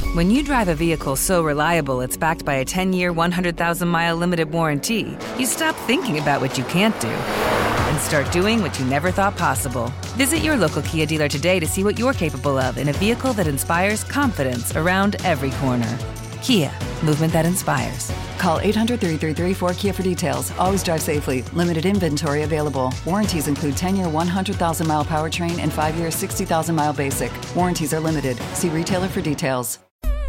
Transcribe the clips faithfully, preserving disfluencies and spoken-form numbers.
When you drive a vehicle so reliable it's backed by a ten-year, one hundred thousand mile limited warranty, you stop thinking about what you can't do and start doing what you never thought possible. Visit your local Kia dealer today to see what you're capable of in a vehicle that inspires confidence around every corner. Kia, movement that inspires. Call eight hundred, three three three, four K I A for details. Always drive safely. Limited inventory available. Warranties include ten-year, one hundred thousand mile powertrain and five-year, sixty thousand mile basic. Warranties are limited. See retailer for details.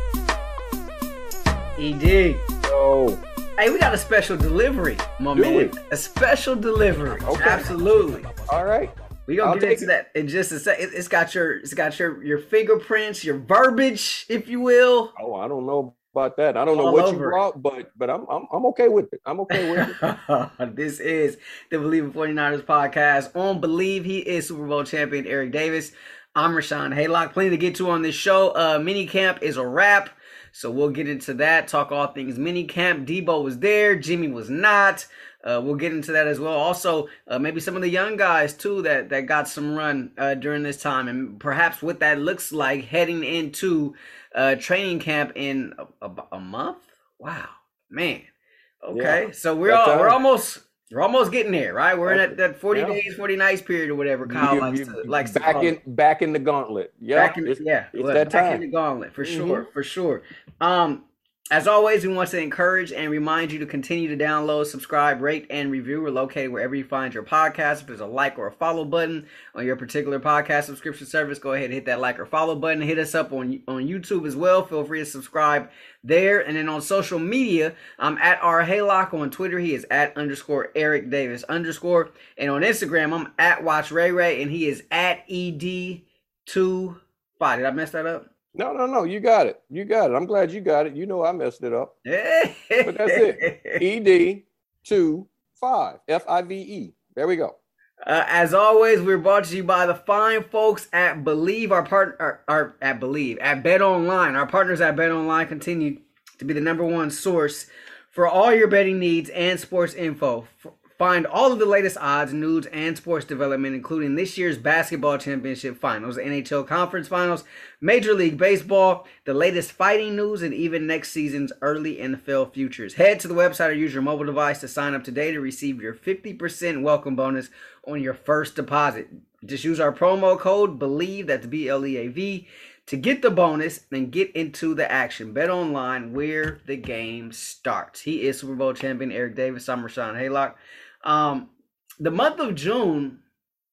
E D. Oh. Hey, we got a special delivery, my Do man. we? A special delivery. Okay. Absolutely. All right. We gonna I'll get take into it. that in just a second. It, it's got your, it's got your, your fingerprints, your verbiage, if you will. Oh, I don't know about that. I don't know All what you over it. brought, but but I'm I'm I'm okay with it. I'm okay with it. This is the Believe in 49ers podcast. On Believe, he is Super Bowl champion Eric Davis. I'm Rashawn Haylock. Plenty to get to on this show. Uh, mini camp is a wrap, so we'll get into that. Talk all things mini camp. Debo was there. Jimmy was not. Uh, we'll get into that as well. Also, uh, maybe some of the young guys, too, that, that got some run uh, during this time. And perhaps what that looks like heading into uh, training camp in a, a, a month. Wow. Man. Okay. Yeah. So we're That all, time. we're almost we're almost getting there, right? We're in That's that, that forty yeah. days, forty nights period or whatever Kyle You- likes you- to likes to back call in it. back in the gauntlet. Yeah, Back in, it's, yeah, it's look, that back in the time. gauntlet for sure, Mhm. for sure. Um, as always, we want to encourage and remind you to continue to download, subscribe, rate, and review. We're located wherever you find your podcast. If there's a like or a follow button on your particular podcast subscription service, go ahead and hit that like or follow button. Hit us up on on YouTube as well. Feel free to subscribe there. And then on social media, I'm at R Haylock on Twitter. He is at underscore Eric Davis underscore. And on Instagram, I'm at Watch Ray Ray, and he is at E D two five. Did I mess that up? No, no, no. You got it. You got it. I'm glad you got it. You know I messed it up. But that's it. E D two five. F I V E. There we go. Uh, as always, we're brought to you by the fine folks at Believe, our partner, our, our, at Believe, at Bet Online. Our partners at Bet Online continue to be the number one source for all your betting needs and sports info. F- Find all of the latest odds, news, and sports development, including this year's basketball championship finals, N H L conference finals, Major League Baseball, the latest fighting news, and even next season's early N F L futures. Head to the website or use your mobile device to sign up today to receive your fifty percent welcome bonus on your first deposit. Just use our promo code BELIEVE, that's B L E A V, to get the bonus and get into the action. Bet online where the game starts. He is Super Bowl champion Eric Davis. I'm Rashawn Haylock. Um, the month of June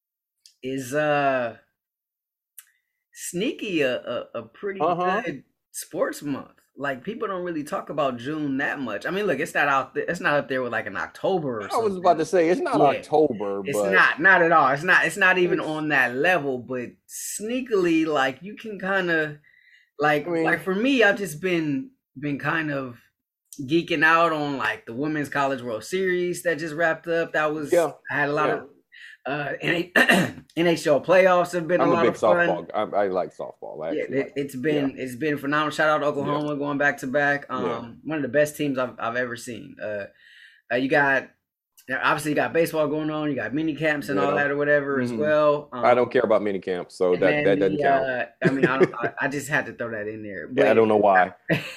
is uh sneaky a a, a pretty Uh-huh. good sports month. Like people don't really talk about June that much. I mean, look, it's not out there. It's not up there with like an October. Or I something. was about to say it's not Yeah. October, It's but not, not at all. It's not. It's not even It's- on that level. But sneakily, like you can kind of, like, I mean- like for me, I've just been been kind of geeking out on like the Women's College World Series that just wrapped up. That was Yeah. I had a lot Yeah. of uh N H L playoffs have been I'm a a lot big of fun. softball. I, I like softball. I Yeah, actually it, like it's been it's been phenomenal. Shout out to Oklahoma going back to back. Um, Yeah. one of the best teams I've I've ever seen. Uh, uh you got obviously you got baseball going on. You got mini camps and all Yeah. that or whatever as Mhm. well. Um, I don't care about mini camps, so and that, then that doesn't the, count. Uh, I mean, I, don't, I I just had to throw that in there. But, Yeah, I don't know why.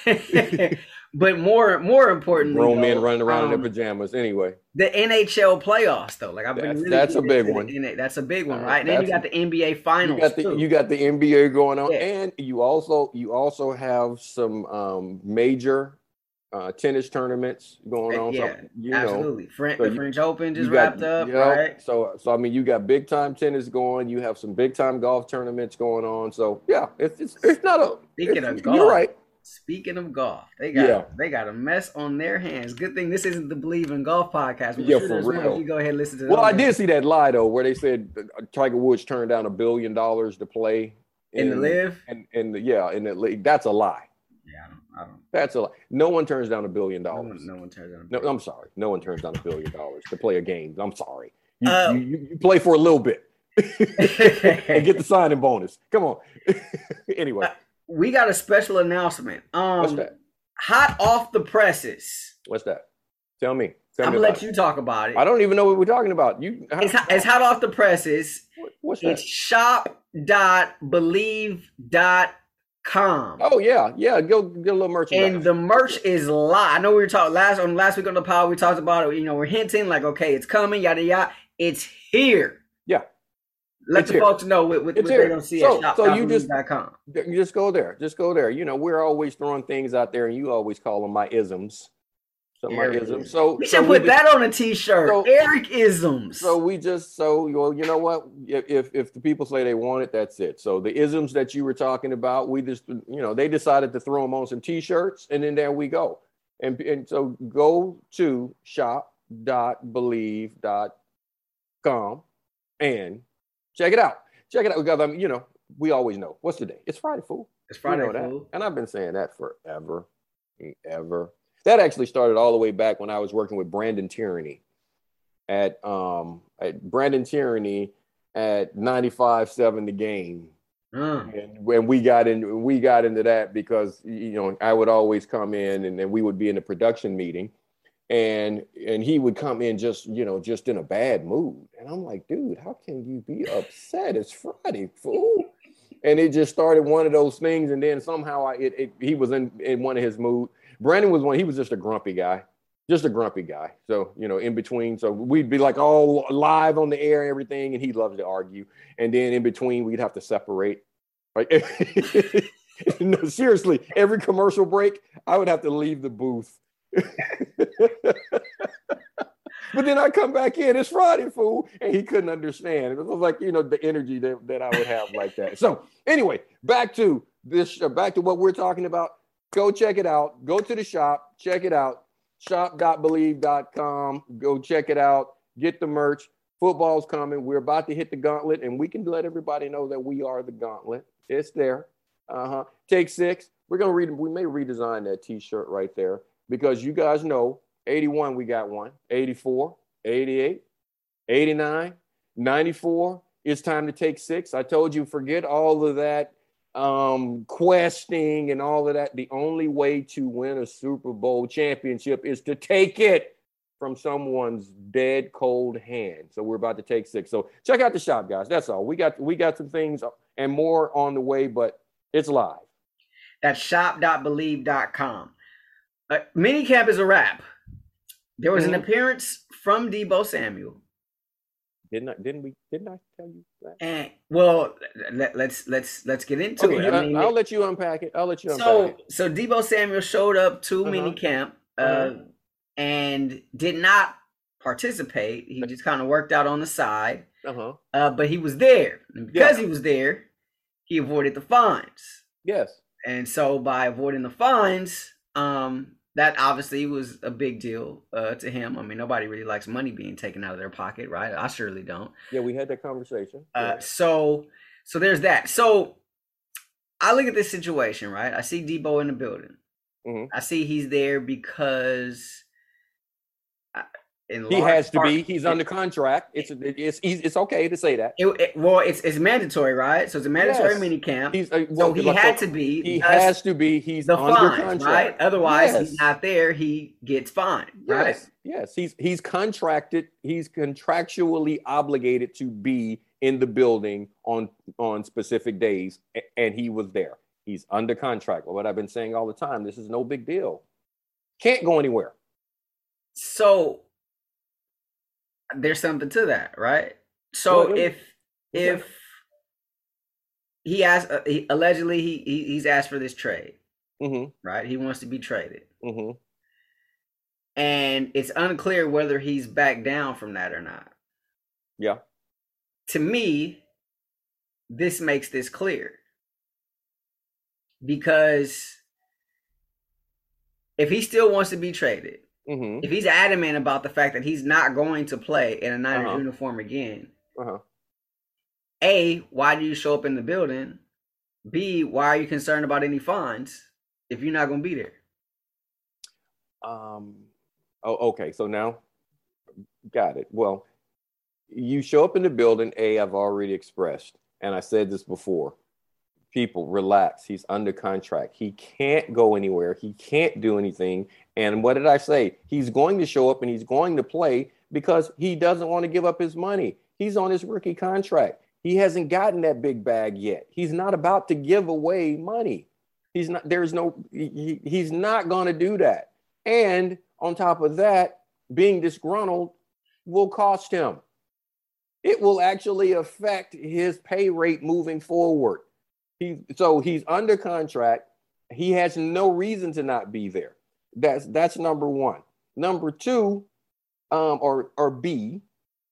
but more more importantly, Grown men though, running around in um, their pajamas. Anyway, the N H L playoffs though, like I've been That's- really that's a getting big into the one. N- That's a big one, Uh, right? And then you that's- got the N B A finals. you got the too. you got the N B A going on, Yeah. and you also you also have some um, major uh, tennis tournaments going on. Yeah, so, you know, absolutely. French, so the you- French Open just you got- wrapped up, yeah, right? So so I mean, you got big time tennis going. You have some big time golf tournaments going on. So yeah, it's it's, it's not a. Speaking it's- of golf, you're right. Speaking of golf, they got Yeah. they got a mess on their hands. Good thing this isn't the Believe in Golf podcast. But Yeah, sure for there's one real. if you go ahead and listen to. Well, them. I did see that lie though, where they said uh, Tiger Woods turned down a billion dollars to play in the live. and and the, yeah, in the league. That's a lie. Yeah, I don't. I don't. That's a lie. No one turns down a billion No dollars. one, no one turns on. No, I'm sorry. No one turns down a billion dollars to play a game. I'm sorry. You, Uh, you, you, you play for a little bit and get the signing bonus. Come on. Anyway, We got a special announcement. Um, what's that? Hot off the presses. What's that? Tell me. Tell I'm me gonna about let it. you talk about it. I don't even know what we're talking about. You. It's hot, it's hot off the presses. What's that? It's shop dot believe dot com. Oh yeah, yeah. Go get a little merchandise. And the merch is live. I know we were talking last on last week on the pod. We talked about it. You know, we're hinting like, okay, it's coming, yada yada. It's here. Yeah. Let it's the here. folks know what, what, what they're gonna see so, at shop. So you just com. you just go there. Just go there. You know, we're always throwing things out there, and you always call them my isms. So my isms. So we so should we put just, that on a t-shirt. So, Eric isms. So we just so well, you know what? If if the people say they want it, that's it. So the isms that you were talking about, we just you know they decided to throw them on some t-shirts, and then there we go. And and so go to shop dot believe dot com and check it out. Check it out because I mean, you know, we always know what's the day. It's Friday, fool. It's Friday, you know fool. That. And I've been saying that forever, ever. That actually started all the way back when I was working with Brandon Tyranny at um at Brandon Tyranny at ninety-five seven The Game. Mm. And when we got in, we got into that because you know I would always come in and then we would be in a production meeting. And and he would come in just, you know, just in a bad mood. And I'm like, dude, how can you be upset? It's Friday, fool. And it just started one of those things. And then somehow I, it, it, he was in, in one of his moods. Brandon was one, he was just a grumpy guy, just a grumpy guy. So, you know, in between. So we'd be like all live on the air and everything. And he loves to argue. And then in between, we'd have to separate. Right? No, seriously, every commercial break, I would have to leave the booth. But then I come back in, it's Friday, fool, and he couldn't understand. It was like, you know, the energy that, that I would have like that. So anyway, back to this, uh, back to what we're talking about. Go check it out. Go to the shop, check it out. shop dot believe dot com. Go check it out. Get the merch. Football's coming. We're about to hit the gauntlet, and we can let everybody know that we are the gauntlet. It's there. Uh-huh. Take six. We're gonna read. We may redesign that T-shirt right there. Because you guys know, eighty-one, we got one, eighty-four, eighty-eight, eighty-nine, ninety-four, it's time to take six. I told you, forget all of that um, questing and all of that. The only way to win a Super Bowl championship is to take it from someone's dead cold hand. So we're about to take six. So check out the shop, guys. That's all. We got, we got some things and more on the way, but it's live. That's shop dot believe dot com. Uh, minicamp is a wrap. There was mm-hmm. an appearance from Deebo Samuel. Didn't I? Didn't we? Didn't I tell you that? And well, let, let's let's let's get into okay, it. I, I mean, I'll it, let you unpack it. I'll let you unpack so, it. So, so Deebo Samuel showed up to uh-huh. minicamp uh, uh-huh. and did not participate. He just kind of worked out on the side. Uh-huh. Uh, but he was there, and because yeah. he was there, he avoided the fines. Yes. And so by avoiding the fines, um. that obviously was a big deal uh, to him. I mean, nobody really likes money being taken out of their pocket, right? I surely don't. Yeah, we had that conversation. Uh, yeah. So, so there's that. So I look at this situation, right? I see Deebo in the building. Mm-hmm. I see he's there because I, in he has to part, be. He's it, under contract. It's it's it's okay to say that. It, it, well, it's it's mandatory, right? So it's a mandatory yes. mini camp. He's, uh, well, so he had to be. He has to be. He's the under fines, contract, right? Otherwise, yes. he's not there. He gets fined, right? Yes, yes. He's he's contracted. He's contractually obligated to be in the building on on specific days, and he was there. He's under contract. What I've been saying all the time. This is no big deal. Can't go anywhere. So there's something to that, right? So well, if if yeah. he asked, uh, he, allegedly he, he he's asked for this trade, mm-hmm. right? He wants to be traded, mm-hmm. and it's unclear whether he's backed down from that or not. Yeah. To me, this makes this clear because if he still wants to be traded. Mm-hmm. If he's adamant about the fact that he's not going to play in a Niners uh-huh. uniform again, uh-huh. A, why do you show up in the building? B, why are you concerned about any fines if you're not going to be there? Um. Oh, okay. So now, got it. Well, you show up in the building. A, I've already expressed, and I said this before. People, relax. He's under contract. He can't go anywhere. He can't do anything. And what did I say? He's going to show up and he's going to play because he doesn't want to give up his money. He's on his rookie contract. He hasn't gotten that big bag yet. He's not about to give away money. He's not, there's no, he, he's not going to do that. And on top of that, being disgruntled will cost him. It will actually affect his pay rate moving forward. He, so he's under contract. He has no reason to not be there. That's, that's number one. Number two, um, or, or B,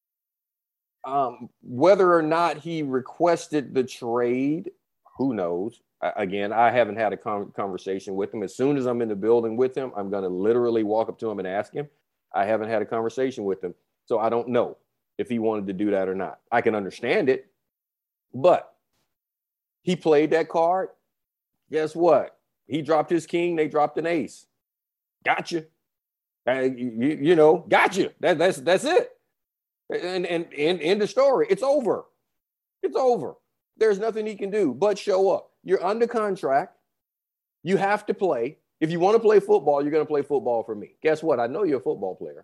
um, whether or not he requested the trade, who knows? Again, I haven't had a con- conversation with him. As soon as I'm in the building with him, I'm going to literally walk up to him and ask him. I haven't had a conversation with him, so I don't know if he wanted to do that or not. I can understand it, but he played that card. Guess what? He dropped his king. They dropped an ace. Gotcha. Uh, you, you know, gotcha. That, that's that's it. And and and end of story. It's over. It's over. There's nothing he can do but show up. You're under contract. You have to play. If you want to play football, you're going to play football for me. Guess what? I know you're a football player.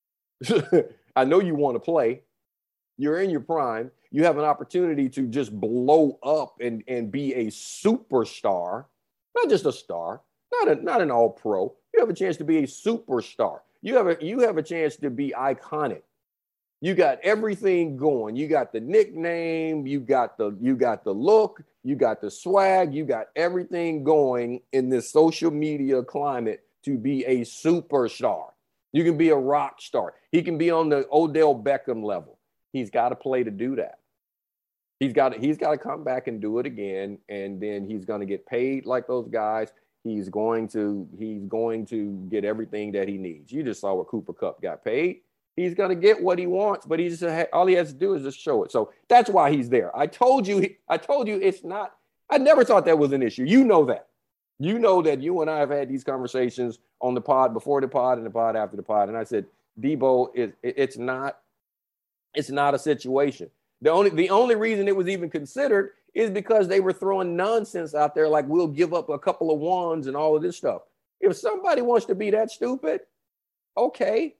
I know you want to play. You're in your prime. You have an opportunity to just blow up and, and be a superstar, not just a star, not a, not an all-pro. You have a chance to be a superstar. You have a, you have a chance to be iconic. You got everything going. You got the nickname, you got the you got the look, you got the swag, you got everything going in this social media climate to be a superstar. You can be a rock star. He can be on the Odell Beckham level. He's got to play to do that. He's got to, he's got to come back and do it again, and then he's going to get paid like those guys. He's going to he's going to get everything that he needs. You just saw what Cooper Kupp got paid. He's going to get what he wants, but he's just, all he has to do is just show it. So that's why he's there. I told you, I told you it's not, I never thought that was an issue. You know that. You know that you and I have had these conversations on the pod, before the pod and the pod after the pod. And I said, Debo, is it's not, it's not a situation. The only, the only reason it was even considered is because they were throwing nonsense out there like we'll give up a couple of ones and all of this stuff. If somebody wants to be that stupid, okay.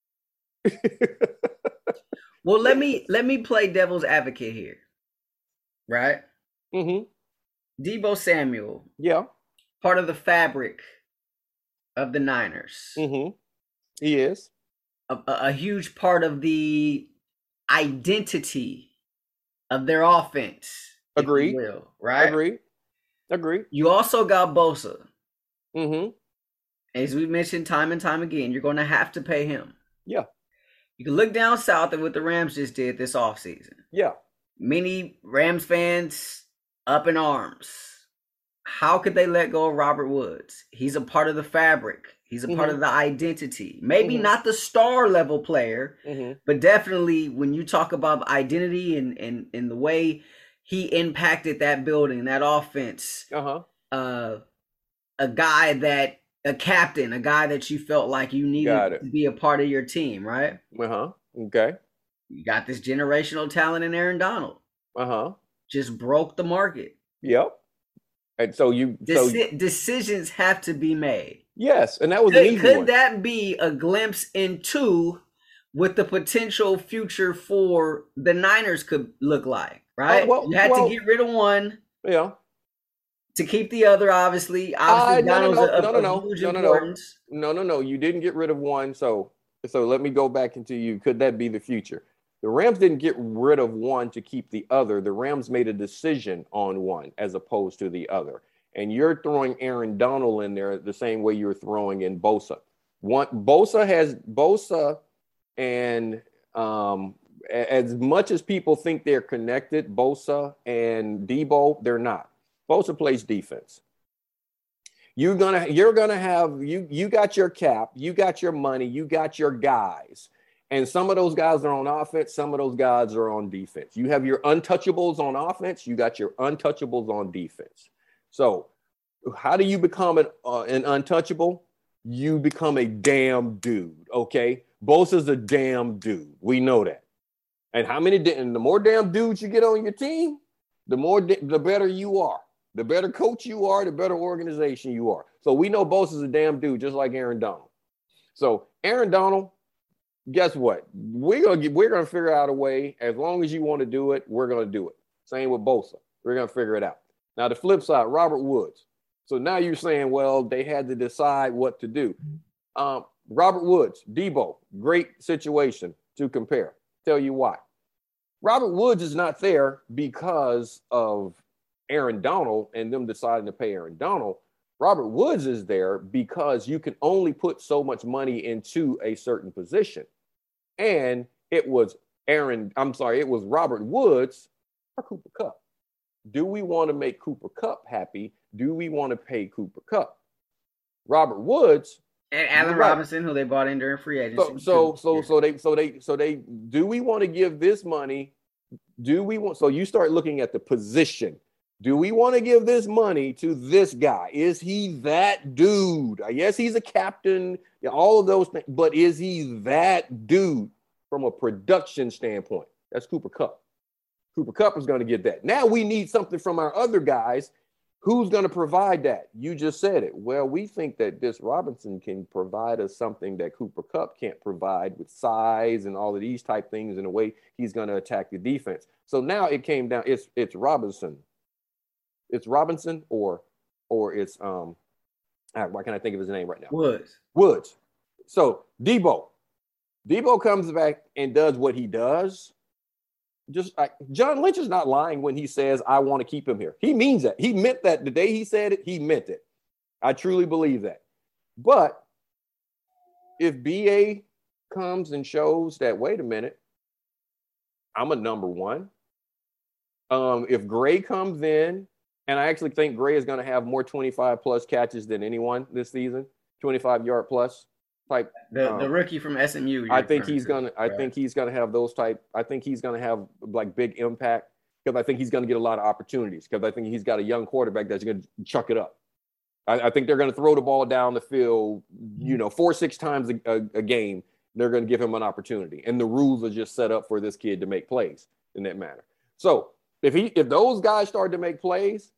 Well, let me let me play devil's advocate here, right? Mm-hmm. Debo Samuel, yeah, part of the fabric of the Niners. Mm-hmm. He is a, a, a huge part of the identity of their offense. Agreed. Will, right? Agreed. Agreed. You also got Bosa. Mm-hmm. As we mentioned time and time again, you're going to have to pay him. Yeah. You can look down south at what the Rams just did this offseason. Yeah. Many Rams fans up in arms. How could they let go of Robert Woods? He's a part of the fabric. He's a mm-hmm. part of the identity. Maybe mm-hmm. not the star level player, mm-hmm. but definitely when you talk about identity and, and, and the way he impacted that building, that offense, uh-huh. uh, a guy that, a captain, a guy that you felt like you needed to be a part of your team, right? Uh-huh. Okay. You got this generational talent in Aaron Donald. Uh-huh. Just broke the market. Yep. And so you Deci- so, decisions have to be made. Yes, and that was could, an easy could one. that be a glimpse into what the potential future for the Niners could look like? Right? Oh, well, you had well, to get rid of one. Yeah. To keep the other, obviously. Obviously, uh, no, no, no, a, no, no, no, huge no, no, importance. no, no, no. You didn't get rid of one. So, so let me go back into you. Could that be the future? The Rams didn't get rid of one to keep the other. The Rams made a decision on one as opposed to the other. And you're throwing Aaron Donald in there the same way you're throwing in Bosa. One Bosa has Bosa, and um, as much as people think they're connected, Bosa and Debo, they're not. Bosa plays defense. You're gonna, you're gonna have you. You got your cap. You got your money. You got your guys. And some of those guys are on offense. Some of those guys are on defense. You have your untouchables on offense. You got your untouchables on defense. So, how do you become an uh, an untouchable? You become a damn dude. Okay, Bosa's a damn dude. We know that. And how many? And the more damn dudes you get on your team, the more the better you are. The better coach you are, the better organization you are. So we know Bosa's a damn dude, just like Aaron Donald. So Aaron Donald, guess what? We're gonna get, we're gonna figure out a way. As long as you want to do it, we're gonna do it. Same with Bosa. We're gonna figure it out. Now the flip side, Robert Woods. So now you're saying, well, they had to decide what to do. Um, Robert Woods, Debo, great situation to compare. Tell you why. Robert Woods is not there because of Aaron Donald and them deciding to pay Aaron Donald. Robert Woods is there because you can only put so much money into a certain position. And it was Aaron, I'm sorry, it was Robert Woods or Cooper Kupp. Do we want to make Cooper Kupp happy? Do we want to pay Cooper Kupp? Robert Woods and Allen right. Robinson, who they bought in during free agency. So, so, so, so they, so they, so they. Do we want to give this money? Do we want? So you start looking at the position. Do we want to give this money to this guy? Is he that dude? Yes, he's a captain. All of those things, but is he that dude from a production standpoint? That's Cooper Kupp. Cooper Kupp is going to get that. Now we need something from our other guys. Who's going to provide that? You just said it. Well, we think that this Robinson can provide us something that Cooper Kupp can't provide with size and all of these type things in a way he's going to attack the defense. So now it came down. It's it's Robinson. It's Robinson or or it's um. Why can't I think of his name right now? Woods. Woods. So Debo. Debo comes back and does what he does. Just like John Lynch is not lying when he says, I want to keep him here. He means that. He meant that the day he said it, he meant it. I truly believe that. But if B A comes and shows that, wait a minute, I'm a number one. Um, if Gray comes in, and I actually think Gray is going to have more twenty-five plus catches than anyone this season, twenty-five yard plus. Type the um, the rookie from S M U. I think he's gonna. I right. think he's gonna have those type. I think he's gonna have like big impact because I think he's gonna get a lot of opportunities because I think he's got a young quarterback that's gonna chuck it up. I, I think they're gonna throw the ball down the field, you know, four six times a, a, a game. They're gonna give him an opportunity, and the rules are just set up for this kid to make plays in that manner. So if he if those guys start to make plays.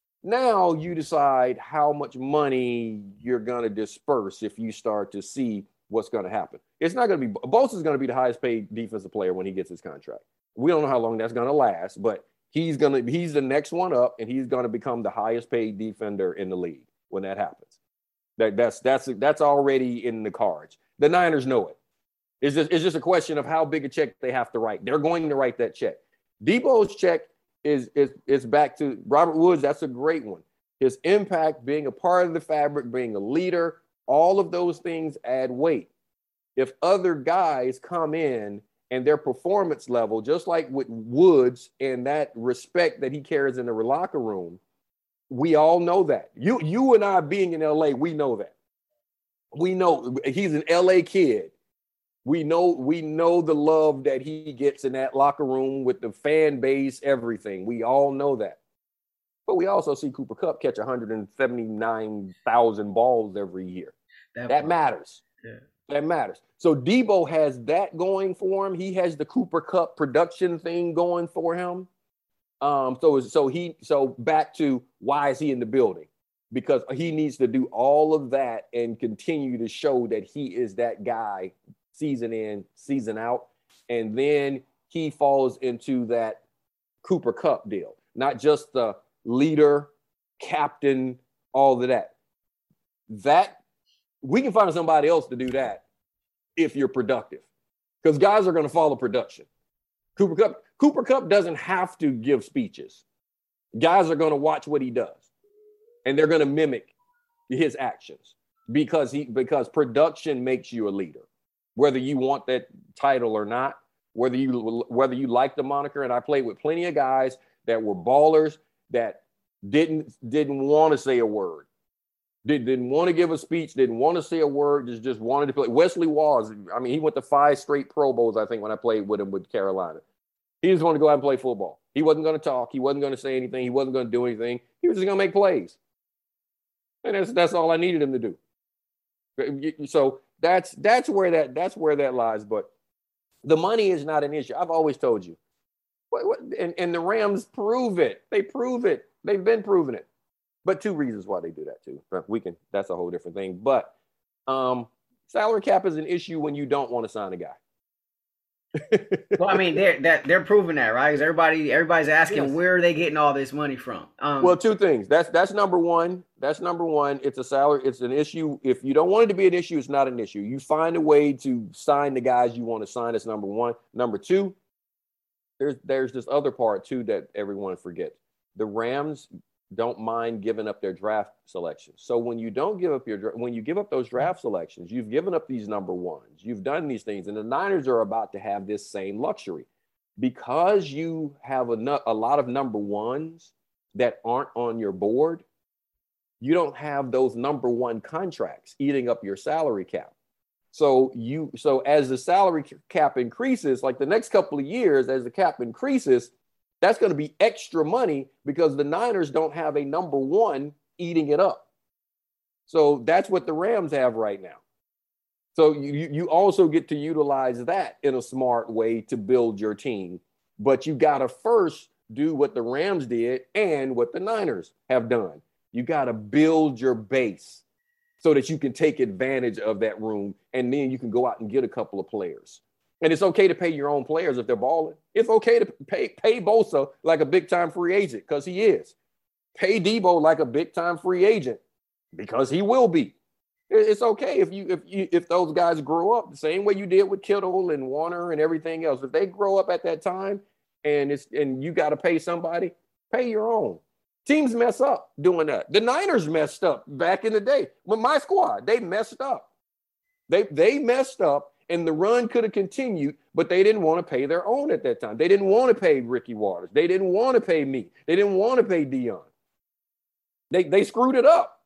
Now you decide how much money you're going to disperse if you start to see what's going to happen. It's not going to be – Bosa's going to be the highest paid defensive player when he gets his contract. We don't know how long that's going to last, but he's going to – he's the next one up, and he's going to become the highest paid defender in the league when that happens. That, that's that's that's already in the cards. The Niners know it. It's just, it's just a question of how big a check they have to write. They're going to write that check. Debo's check – Is, is is back to Robert Woods. That's a great one. His impact, being a part of the fabric, being a leader, all of those things add weight. If other guys come in and their performance level, just like with Woods and that respect that he carries in the locker room, we all know that. You you and I being in L A, we know that. We know he's an L A kid. We know we know the love that he gets in that locker room with the fan base, everything. We all know that. But we also see Cooper Kupp catch one hundred seventy-nine thousand balls every year. That, that matters. Yeah. That matters. So Debo has that going for him. He has the Cooper Kupp production thing going for him. Um, so so he so back to why is he in the building? Because he needs to do all of that and continue to show that he is that guy season in, season out, and then he falls into that Cooper Kupp deal. Not just the leader, captain, all of that. That we can find somebody else to do that if you're productive, because guys are going to follow production. Cooper Kupp, Cooper Kupp doesn't have to give speeches. Guys are going to watch what he does, and they're going to mimic his actions because he because production makes you a leader. Whether you want that title or not, whether you whether you like the moniker. And I played with plenty of guys that were ballers that didn't didn't want to say a word, did, didn't want to give a speech, didn't want to say a word, just just wanted to play. Wesley Waz, I mean, he went to five straight Pro Bowls, I think, when I played with him with Carolina. He just wanted to go out and play football. He wasn't going to talk. He wasn't going to say anything. He wasn't going to do anything. He was just going to make plays. And that's that's all I needed him to do. So that's that's where that that's where that lies. But the money is not an issue. I've always told you. What, what, and, and the Rams prove it. They prove it. They've been proving it. But two reasons why they do that too. We can. That's a whole different thing. But um, salary cap is an issue when you don't want to sign a guy. Well, I mean, they're that they're proving that, right? Because everybody, everybody's asking Yes. where are they getting all this money from? Um, Well, two things. That's that's number one. That's number one. It's a salary. It's an issue. If you don't want it to be an issue, it's not an issue. You find a way to sign the guys you want to sign. That's number one. Number two, there's there's this other part too that everyone forgets. The Rams don't mind giving up their draft selections. So when you don't give up your when you give up those draft selections, you've given up these number ones. You've done these things, and the Niners are about to have this same luxury because you have a, a lot of number ones that aren't on your board. You don't have those number one contracts eating up your salary cap. So you so as the salary cap increases, like the next couple of years, as the cap increases, that's going to be extra money because the Niners don't have a number one eating it up. So that's what the Rams have right now. So you, you also get to utilize that in a smart way to build your team. But you got to first do what the Rams did and what the Niners have done. You got to build your base so that you can take advantage of that room. And then you can go out and get a couple of players. And it's okay to pay your own players if they're balling. It's okay to pay pay Bosa like a big-time free agent because he is. Pay Debo like a big-time free agent because he will be. It's okay if you if you if those guys grow up the same way you did with Kittle and Warner and everything else. If they grow up at that time and it's and you got to pay somebody, pay your own. Teams mess up doing that. The Niners messed up back in the day with my squad. They messed up. They they messed up. And the run could have continued, but they didn't want to pay their own at that time. They didn't want to pay Ricky Waters. They didn't want to pay me. They didn't want to pay Dion. They they screwed it up.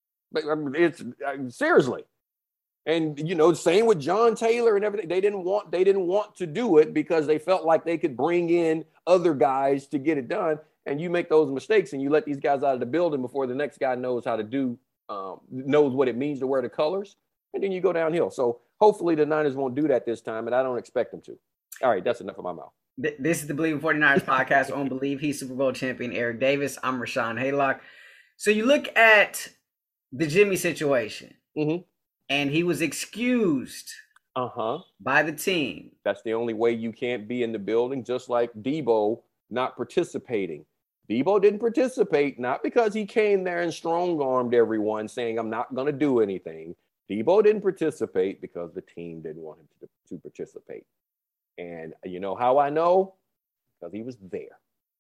It's seriously. And you know, same with John Taylor and everything. They didn't want they didn't want to do it because they felt like they could bring in other guys to get it done. And you make those mistakes and you let these guys out of the building before the next guy knows how to do um, knows what it means to wear the colors, and then you go downhill. So hopefully the Niners won't do that this time, and I don't expect them to. All right, that's enough of my mouth. This is the Believe in 49ers podcast on Believe. He's Super Bowl champion Eric Davis. I'm Rashawn Haylock. So you look at the Jimmy situation, mm-hmm. and he was excused uh-huh. by the team. That's the only way you can't be in the building, just like Debo not participating. Debo didn't participate, not because he came there and strong-armed everyone saying, I'm not going to do anything. Debo didn't participate because the team didn't want him to, to participate. And you know how I know? Because he was there.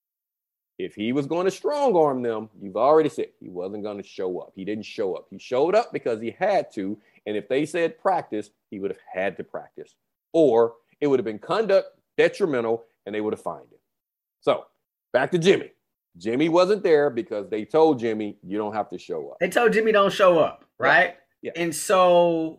If he was going to strong arm them, you've already said he wasn't going to show up. He didn't show up. He showed up because he had to. And if they said practice, he would have had to practice. Or it would have been conduct detrimental and they would have fined him. So back to Jimmy. Jimmy wasn't there because they told Jimmy, you don't have to show up. They told Jimmy don't show up, right? Yeah. And so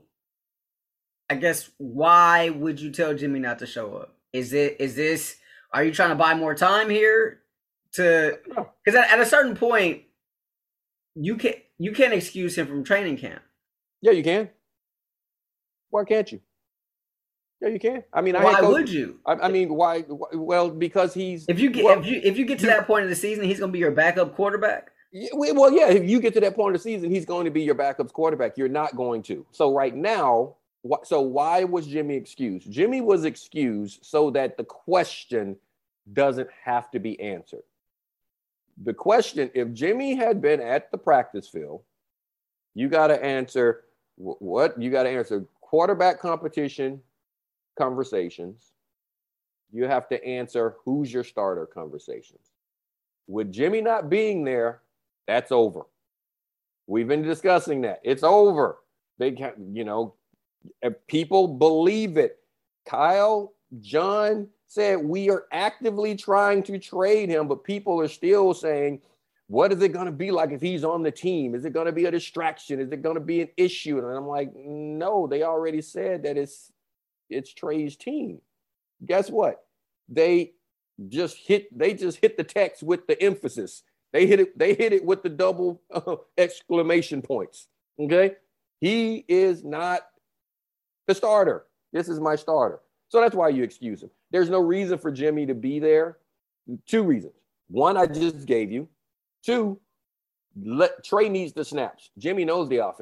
I guess why would you tell Jimmy not to show up? Is it is this are you trying to buy more time here to because at, at a certain point you can you can't excuse him from training camp. Yeah, you can. Why can't you? Yeah, you can. I mean, why I would you? I, I mean, why? Well, because he's if you get well, if you if you get to that point in the season, he's going to be your backup quarterback. Yeah, well, yeah. If you get to that point of the season, he's going to be your backup quarterback. You're not going to. So right now, wh- so why was Jimmy excused? Jimmy was excused so that the question doesn't have to be answered. The question: if Jimmy had been at the practice field, you got to answer wh- what you got to answer quarterback competition conversations. You have to answer who's your starter conversations. With Jimmy not being there, that's over. We've been discussing that. It's over. They can, you know, if people believe it. Kyle, John said we are actively trying to trade him, but people are still saying, what is it going to be like if he's on the team? Is it going to be a distraction? Is it going to be an issue? And I'm like, no, they already said that it's it's Trey's team. Guess what? They just hit they just hit the text with the emphasis. They hit it they hit it with the double uh, exclamation points. Okay? He is not the starter. This is my starter. So that's why you excuse him. There's no reason for Jimmy to be there. Two reasons. One, I just gave you. Two, let, Trey needs the snaps. Jimmy knows the offense.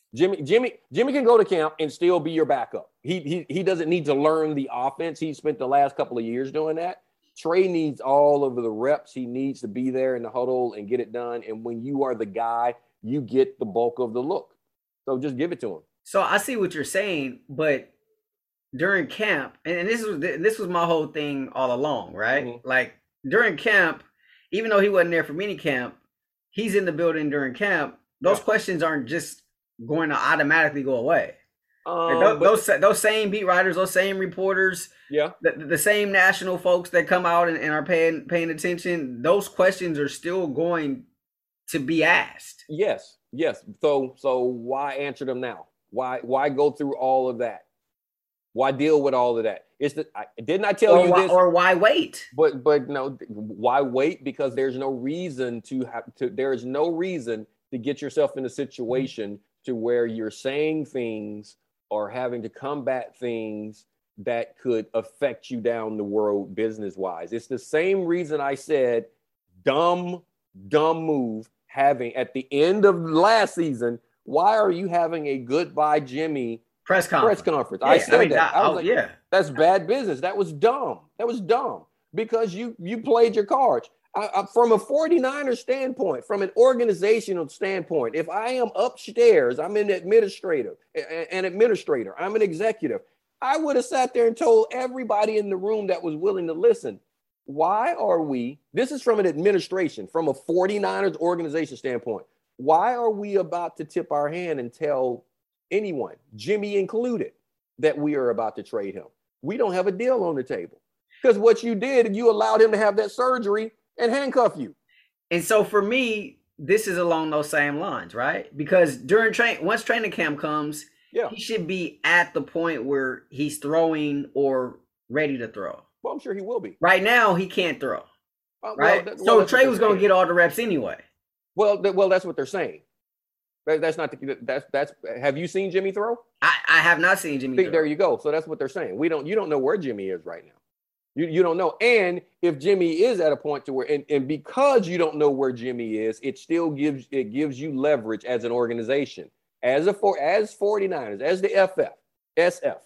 Jimmy, Jimmy, Jimmy can go to camp and still be your backup. He he he doesn't need to learn the offense. He spent the last couple of years doing that. Trey needs all of the reps. He needs to be there in the huddle and get it done. And when you are the guy, you get the bulk of the look. So just give it to him. So I see what you're saying, but during camp, and this was this was my whole thing all along, right? Mm-hmm. Like during camp, even though he wasn't there for mini camp, he's in the building during camp. Those yeah. questions aren't just going to automatically go away. Um, those, but, those those same beat writers, those same reporters, yeah, the, the same national folks that come out and, and are paying paying attention, those questions are still going to be asked. Yes, yes. So so why answer them now? Why why go through all of that? Why deal with all of that? It's the, I, didn't I tell or you why, this? Or why wait? But but no, why wait? Because there's no reason to have to. There is no reason to get yourself in a situation to where you're saying things or having to combat things that could affect you down the road business wise. It's the same reason I said dumb dumb move having at the end of last season. Why are you having a goodbye Jimmy? Press conference. Press conference. Yeah, I said I mean, that. I, I was I, like, yeah. That's bad business. That was dumb. That was dumb because you you played your cards. I, I, from a 49er standpoint, from an organizational standpoint, if I am upstairs, I'm an administrative, an administrator, I'm an executive, I would have sat there and told everybody in the room that was willing to listen, why are we, this is from an administration, from a 49ers organization standpoint, why are we about to tip our hand and tell anyone, Jimmy included, that we are about to trade him? We don't have a deal on the table. Because what you did, you allowed him to have that surgery and handcuff you. And so for me, this is along those same lines, right? Because during train, once training camp comes, yeah. he should be at the point where he's throwing or ready to throw. Well, I'm sure he will be. Right now, he can't throw. Uh, right? Well, that, so well, Trey was going to get all the reps anyway. Well, th- well, that's what they're saying. That, that's not the, that's that's. Have you seen Jimmy throw? I, I have not seen Jimmy. See, throw. There you go. So that's what they're saying. We don't. You don't know where Jimmy is right now. You you don't know. And if Jimmy is at a point to where, and, and because you don't know where Jimmy is, it still gives it gives you leverage as an organization, as a for as 49ers, as the F F, S F.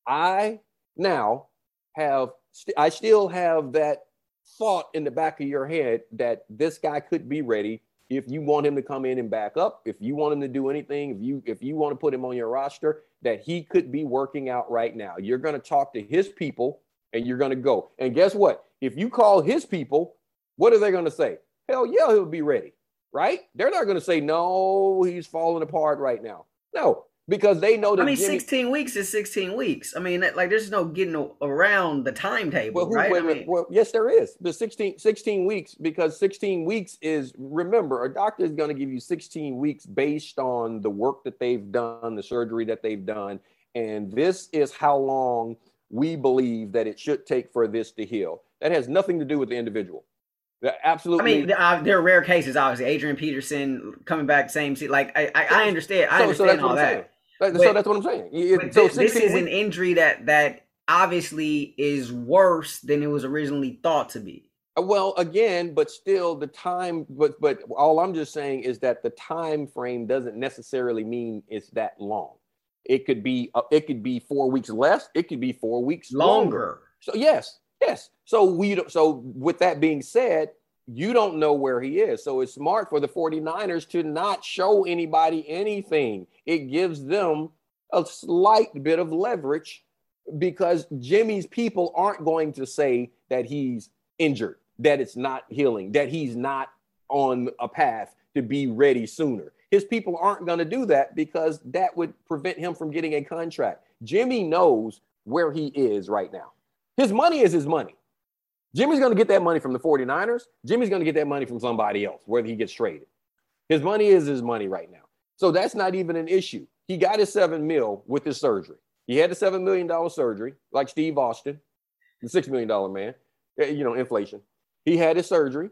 I now have. St- I still have that thought in the back of your head that this guy could be ready. If you want him to come in and back up, if you want him to do anything, if you if you want to put him on your roster, that he could be working out right now. You're going to talk to his people and you're going to go. And guess what? If you call his people, what are they going to say? Hell yeah, he'll be ready, right? They're not going to say, no, he's falling apart right now. No, because they know that. I mean, Jimmy, sixteen weeks is sixteen weeks. I mean, like, there's no getting around the timetable, well, who, right? Wait, I mean, well, yes, there is. The sixteen, sixteen weeks, because sixteen weeks is, remember, a doctor is going to give you sixteen weeks based on the work that they've done, the surgery that they've done. And this is how long we believe that it should take for this to heal. That has nothing to do with the individual. That absolutely. I mean, there are, there are rare cases, obviously. Adrian Peterson coming back, same seat. Like, I, I, I understand. I so, understand so that's all what I'm that. saying. But, but, so that's what I'm saying. It, so this, this is weeks, an injury that that obviously is worse than it was originally thought to be. Well, again, but still the time, but but all I'm just saying is that the time frame doesn't necessarily mean it's that long. It could be uh, it could be four weeks less. It could be four weeks longer. Longer. So yes, yes. So we don't, so with that being said, you don't know where he is. So it's smart for the 49ers to not show anybody anything. It gives them a slight bit of leverage because Jimmy's people aren't going to say that he's injured, that it's not healing, that he's not on a path to be ready sooner. His people aren't going to do that because that would prevent him from getting a contract. Jimmy knows where he is right now. His money is his money. Jimmy's going to get that money from the 49ers. Jimmy's going to get that money from somebody else, whether he gets traded. His money is his money right now. So that's not even an issue. He got his seven mil with his surgery. He had the seven million dollars surgery, like Steve Austin, the six million dollars man, you know, inflation. He had his surgery.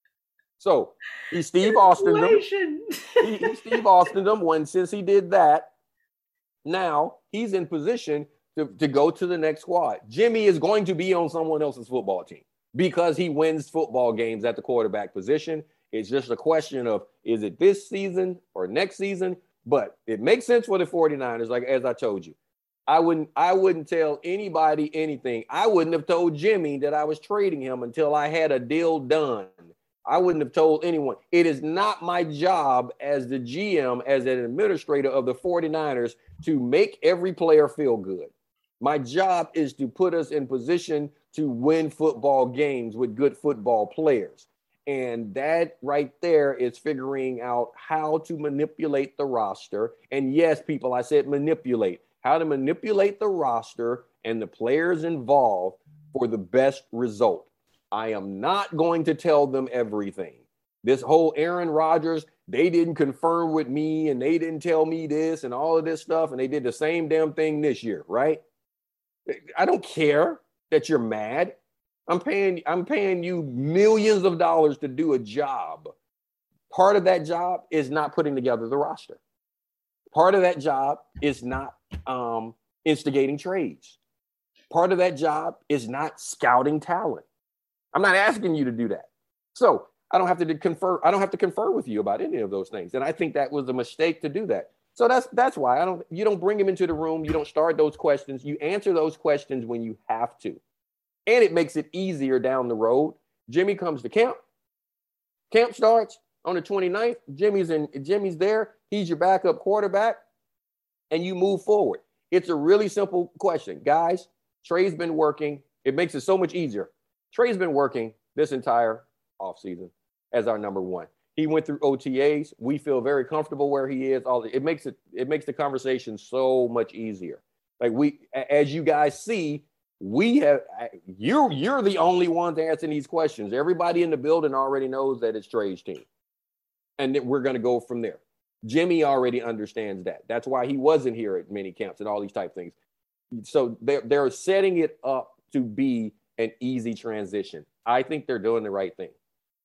So he Steve Austin them. he, he Steve Austin them when since he did that, now he's in position to, to go to the next squad. Jimmy is going to be on someone else's football team because he wins football games at the quarterback position. It's just a question of, is it this season or next season? But it makes sense for the 49ers, like as I told you. I wouldn't I wouldn't tell anybody anything. I wouldn't have told Jimmy that I was trading him until I had a deal done. I wouldn't have told anyone. It is not my job as the G M, as an administrator of the 49ers, to make every player feel good. My job is to put us in position to win football games with good football players. And that right there is figuring out how to manipulate the roster. And yes, people, I said manipulate. How to manipulate the roster and the players involved for the best result. I am not going to tell them everything. This whole Aaron Rodgers, they didn't confirm with me and they didn't tell me this and all of this stuff. And they did the same damn thing this year, right? I don't care that you're mad. I'm paying, I'm paying you millions of dollars to do a job. Part of that job is not putting together the roster. Part of that job is not um, instigating trades. Part of that job is not scouting talent. I'm not asking you to do that. So I don't have to confer. I don't have to confer with you about any of those things. And I think that was a mistake to do that. So that's that's why I don't. You don't bring him into the room. You don't start those questions. You answer those questions when you have to, and it makes it easier down the road. Jimmy comes to camp. Camp starts on the twenty-ninth. Jimmy's in. Jimmy's there. He's your backup quarterback, and you move forward. It's a really simple question, guys. Trey's been working. It makes it so much easier. Trey's been working this entire offseason as our number one. He went through O T As. We feel very comfortable where he is. All it makes it it makes the conversation so much easier. Like we, as you guys see, we have you're you're the only ones answering these questions. Everybody in the building already knows that it's Trey's team, and that we're going to go from there. Jimmy already understands that. That's why he wasn't here at mini camps and all these type things. So they're they're setting it up to be an easy transition. I think they're doing the right thing.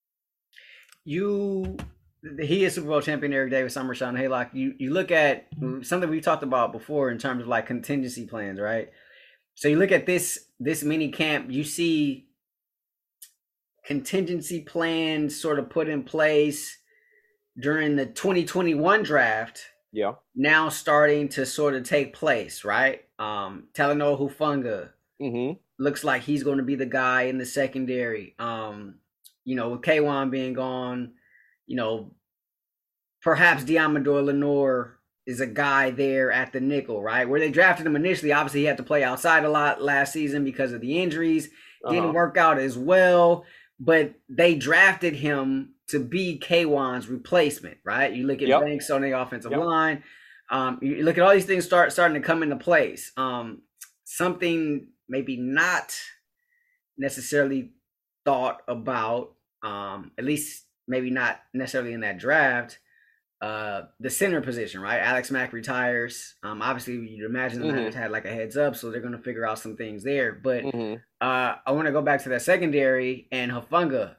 You, he is Super Bowl champion Eric Davis, I'm Rashawn Haylock. You you look at something we talked about before in terms of like contingency plans, right? So you look at this this mini camp, you see contingency plans sort of put in place during the twenty twenty-one draft. Yeah. Now starting to sort of take place, right? Um, Talanoa Hufanga. Mm-hmm. Looks like he's going to be the guy in the secondary. Um, you know, with K'Wan being gone, you know, perhaps Diamador Lenore is a guy there at the nickel, right? Where they drafted him initially, obviously he had to play outside a lot last season because of the injuries. Uh-huh. Didn't work out as well, but they drafted him to be K'Wan's replacement, right? You look at yep. Banks on the offensive yep. line. Um, you look at all these things start starting to come into place. Um, something maybe not necessarily thought about, um, at least maybe not necessarily in that draft, uh, the center position, right? Alex Mack retires. Um, obviously, you'd imagine the mm-hmm. Niners had like a heads up, so they're going to figure out some things there. But mm-hmm. uh, I want to go back to that secondary and Hufanga.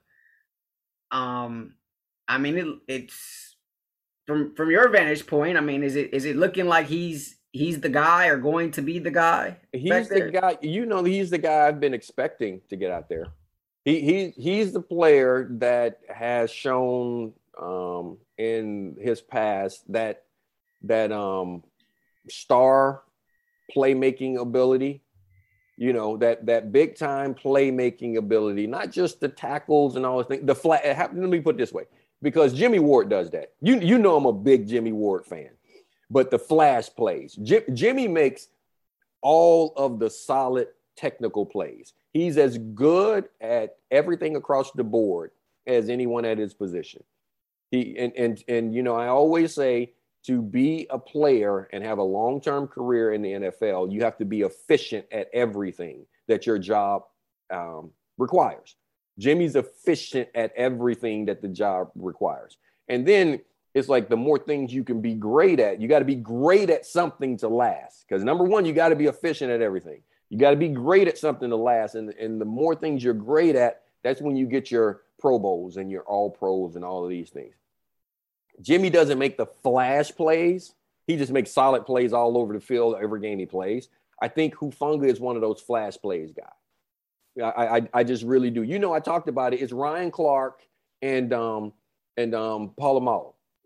Um, I mean, it, it's from from your vantage point. I mean, is it is it looking like he's he's the guy or going to be the guy? He's the guy. You know, he's the guy I've been expecting to get out there. He he he's the player that has shown um, in his past that that um, star playmaking ability. You know, that that big time playmaking ability, not just the tackles and all those things. The flat. Let me put it this way, because Jimmy Ward does that. You you know I'm a big Jimmy Ward fan, but the flash plays. Jim, Jimmy makes all of the solid technical plays. He's as good at everything across the board as anyone at his position. He and and and you know I always say, to be a player and have a long-term career in the N F L, you have to be efficient at everything that your job um, requires. Jimmy's efficient at everything that the job requires. And then it's like the more things you can be great at, you got to be great at something to last. Because number one, you got to be efficient at everything. You got to be great at something to last. And, and the more things you're great at, that's when you get your Pro Bowls and your All Pros and all of these things. Jimmy doesn't make the flash plays. He just makes solid plays all over the field every game he plays. I think Hufanga is one of those flash plays guys. I, I, I just really do. You know, I talked about it. It's Ryan Clark and um and um Polamalu.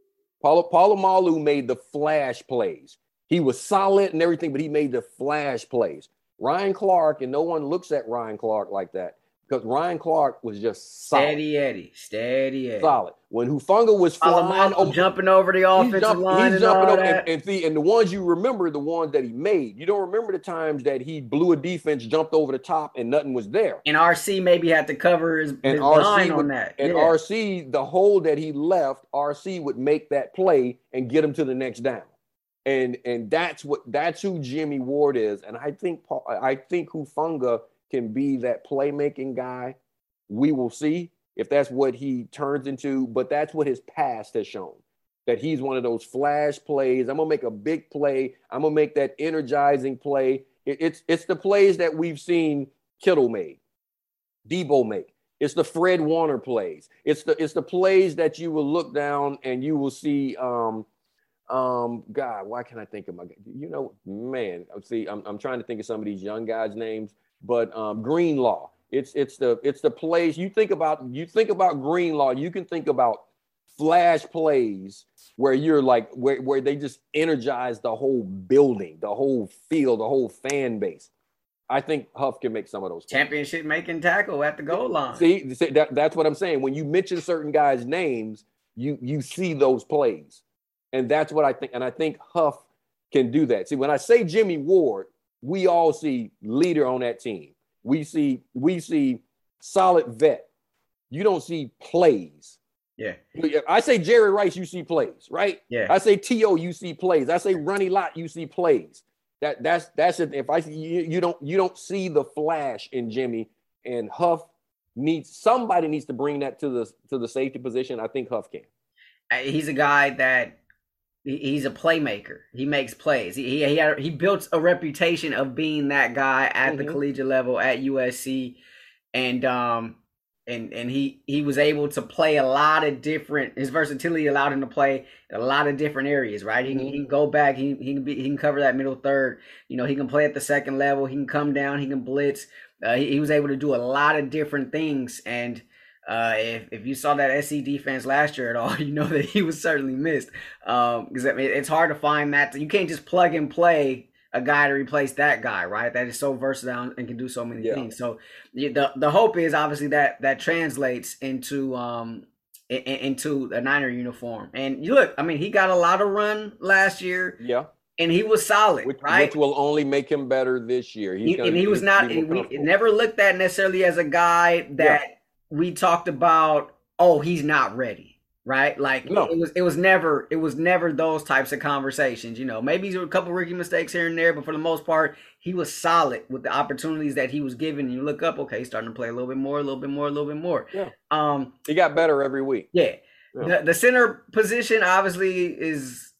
Paulo Palomalu made the flash plays. He was solid and everything, but he made the flash plays. Ryan Clark, and no one looks at Ryan Clark like that because Ryan Clark was just solid. Steady Eddie, steady Eddie. Solid. When Hufanga was flying over, jumping over the offensive jump, line, he's and jumping all over, that. and, and, the, and the ones you remember, the ones that he made. You don't remember the times that he blew a defense, jumped over the top, and nothing was there. And R C maybe had to cover his, and his R C line would, on that. And yeah. R C, the hole that he left, R C would make that play and get him to the next down. And and that's what that's who Jimmy Ward is. And I think I think Hufanga can be that playmaking guy. We will see if that's what he turns into, but that's what his past has shown. That he's one of those flash plays. I'm gonna make a big play. I'm gonna make that energizing play. It, it's it's the plays that we've seen Kittle make, Debo make. It's the Fred Warner plays. It's the it's the plays that you will look down and you will see. Um, um, God, why can't I think of my? You know, man. See, I'm I'm trying to think of some of these young guys' names, but um, Greenlaw. It's it's the it's the plays you think about. You think about Greenlaw. You can think about flash plays where you're like where, where they just energize the whole building, the whole field, the whole fan base. I think Huff can make some of those plays. Championship making tackle at the goal line. See, see that, that's what I'm saying. When you mention certain guys' names, you you see those plays, and that's what I think. And I think Huff can do that. See, when I say Jimmy Ward, we all see leader on that team. We see we see solid vet. You don't see plays. Yeah. I say Jerry Rice, you see plays, right? Yeah. I say T O, you see plays. I say Ronnie Lott, you see plays. That that's that's it. If I you, you don't you don't see the flash in Jimmy, and Huff needs somebody needs to bring that to the to the safety position. I think Huff can. He's a guy that he's a playmaker. He makes plays. He he he, had, he built a reputation of being that guy at mm-hmm. the collegiate level at U S C, and um and and he he was able to play a lot of different. His versatility allowed him to play a lot of different areas. Right, he, mm-hmm. he can go back. He he can be he can cover that middle third. You know, he can play at the second level. He can come down. He can blitz. Uh, he, he was able to do a lot of different things. And Uh, if, if you saw that S C defense last year at all, you know that he was certainly missed. Um, because I mean, it's hard to find that. You can't just plug and play a guy to replace that guy, right? That is so versatile and can do so many yeah. things. So the the hope is obviously that that translates into um in, into a Niner uniform. And you look, I mean, he got a lot of run last year. Yeah. And he was solid, which, right? Which will only make him better this year. He, and he was not. He, we never looked at necessarily as a guy that. Yeah. We talked about, oh, he's not ready, right? Like no. it was, it was never, it was never those types of conversations. You know, maybe there were a couple rookie mistakes here and there, but for the most part, he was solid with the opportunities that he was given. And you look up, okay, he's starting to play a little bit more, a little bit more, a little bit more. Yeah. Um, he got better every week. Yeah. yeah. The, the center position obviously is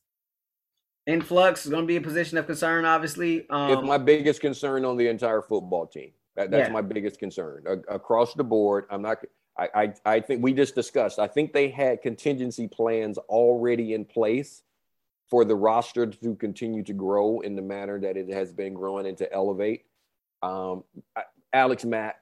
in flux. It's going to be a position of concern, obviously. Um, it's my biggest concern on the entire football team. That, that's yeah. my biggest concern A- across the board. I'm not. I, I. I think we just discussed. I think they had contingency plans already in place for the roster to continue to grow in the manner that it has been growing and to elevate. Um, I, Alex Mack,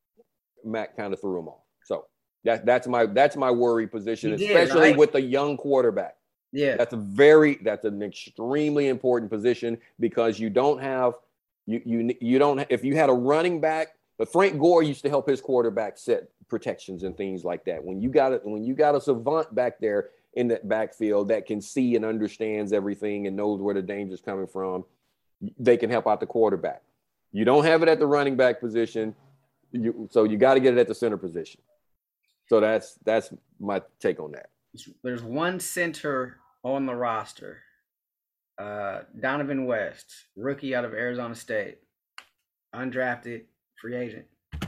Mack kind of threw them off. So that that's my that's my worry position, he especially did, right? with a young quarterback. Yeah, that's a very that's an extremely important position because you don't have. You you you don't if you had a running back, but Frank Gore used to help his quarterback set protections and things like that. When you got it, when you got a savant back there in that backfield that can see and understands everything and knows where the danger's coming from, they can help out the quarterback. You don't have it at the running back position, you, so you got to get it at the center position. So that's that's my take on that. There's one center on the roster. Uh, Donovan West, rookie out of Arizona State, undrafted free agent.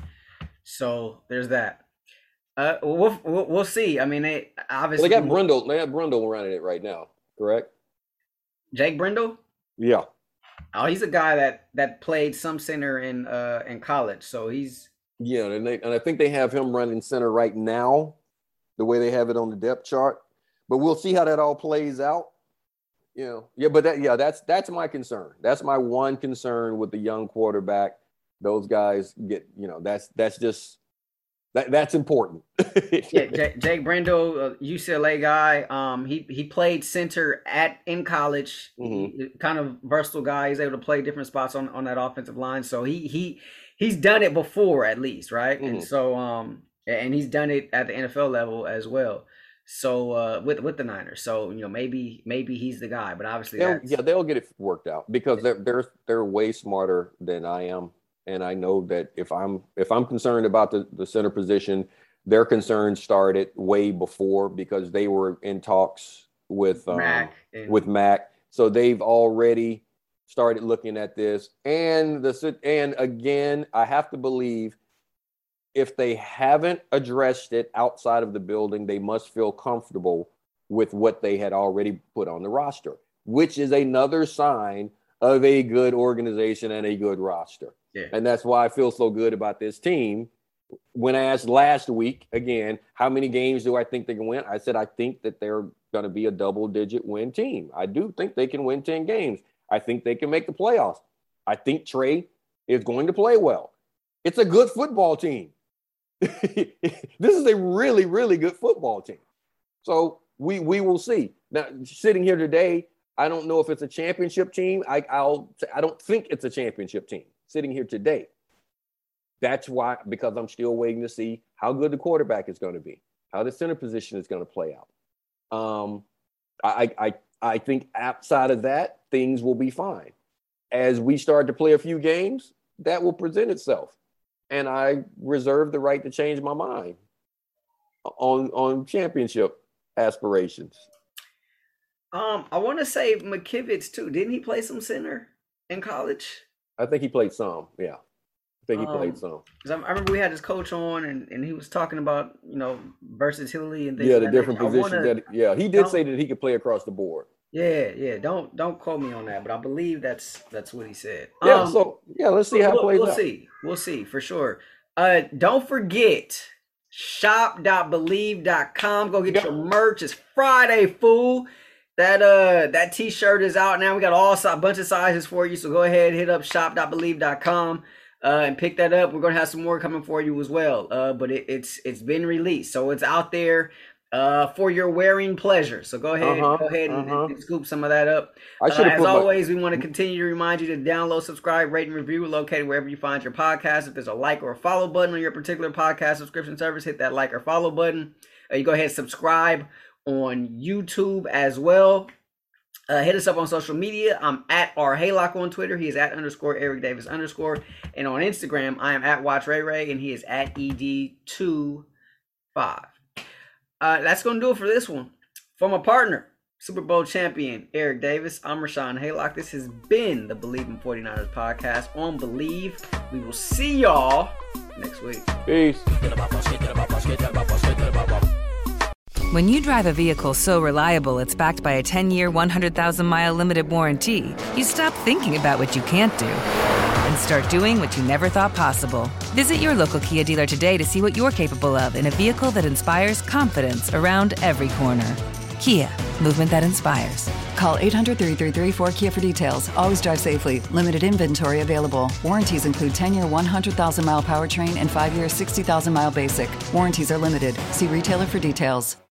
So there's that. Uh, we'll we'll, we'll see. I mean, they obviously well, they got Brundle. They have Brundle running it right now, correct? Jake Brundle. Yeah. Oh, he's a guy that that played some center in uh in college, so he's yeah, and they and I think they have him running center right now, the way they have it on the depth chart. But we'll see how that all plays out. You know, yeah, but that, yeah, that's that's my concern. That's my one concern with the young quarterback. Those guys get, you know, that's that's just That, that's important. yeah, J- Jake Brendel, uh, U C L A guy. Um, he he played center at in college. Mm-hmm. He, kind of versatile guy. He's able to play different spots on, on that offensive line. So he he he's done it before, at least, right? Mm-hmm. And so um, and he's done it at the N F L level as well. So uh, with with the Niners. So you know maybe maybe he's the guy, but obviously they'll, yeah they'll get it worked out because they're they're they're way smarter than I am. And I know that if I'm if I'm concerned about the, the center position, their concerns started way before because they were in talks with um, Mac and- with Mac. So they've already started looking at this. And the and again, I have to believe if they haven't addressed it outside of the building, they must feel comfortable with what they had already put on the roster, which is another sign of a good organization and a good roster. Yeah. And that's why I feel so good about this team. When I asked last week, again, how many games do I think they can win? I said, I think that they're going to be a double-digit win team. I do think they can win ten games. I think they can make the playoffs. I think Trey is going to play well. It's a good football team. This is a really, really good football team. So we we will see. Now, sitting here today, I don't know if it's a championship team. I I'll I don't think it's a championship team. Sitting here today. That's why, because I'm still waiting to see how good the quarterback is going to be, how the center position is going to play out. Um, I, I, I think outside of that, things will be fine. As we start to play a few games, that will present itself. And I reserve the right to change my mind on, on championship aspirations. Um, I want to say McKivitz too. Didn't he play some center in college? I think he played some, yeah. I think he um, played some. Because I remember we had his coach on, and, and he was talking about, you know, versatility and things. Yeah, the like different that. positions. Wanna, that Yeah, he did say that he could play across the board. Yeah, yeah. Don't don't quote me on that, but I believe that's that's what he said. Yeah, um, so, yeah, let's see how we'll, it plays we'll out. We'll see. We'll see, for sure. Uh, don't forget, shop dot believe dot com. Go get yep. your merch. It's Friday, fool. That uh that t-shirt is out now. We got all a bunch of sizes for you, so go ahead, hit up shop dot believe dot com uh and pick that up. We're gonna have some more coming for you as well. Uh but it, it's it's been released, so it's out there uh for your wearing pleasure. So go ahead, uh-huh, go ahead and, uh-huh. and scoop some of that up. I should uh, have as put always, my... we want to continue to remind you to download, subscribe, rate, and review. We're located wherever you find your podcast. If there's a like or a follow button on your particular podcast subscription service, hit that like or follow button. Uh, you go ahead and subscribe on YouTube as well. Uh, hit us up on social media. I'm at R Haylock on Twitter. He is at underscore Eric Davis underscore. And on Instagram, I am at Watch Ray Ray, and he is at E D two five. Uh, that's going to do it for this one. For my partner, Super Bowl champion Eric Davis, I'm Rashawn Haylock. This has been the Believe in forty-niners podcast on Believe. We will see y'all next week. Peace. When you drive a vehicle so reliable it's backed by a ten-year, one hundred thousand mile limited warranty, you stop thinking about what you can't do and start doing what you never thought possible. Visit your local Kia dealer today to see what you're capable of in a vehicle that inspires confidence around every corner. Kia, movement that inspires. Call eight hundred, three three three, four K I A for details. Always drive safely. Limited inventory available. Warranties include ten-year, one hundred thousand mile powertrain and five-year, sixty thousand mile basic. Warranties are limited. See retailer for details.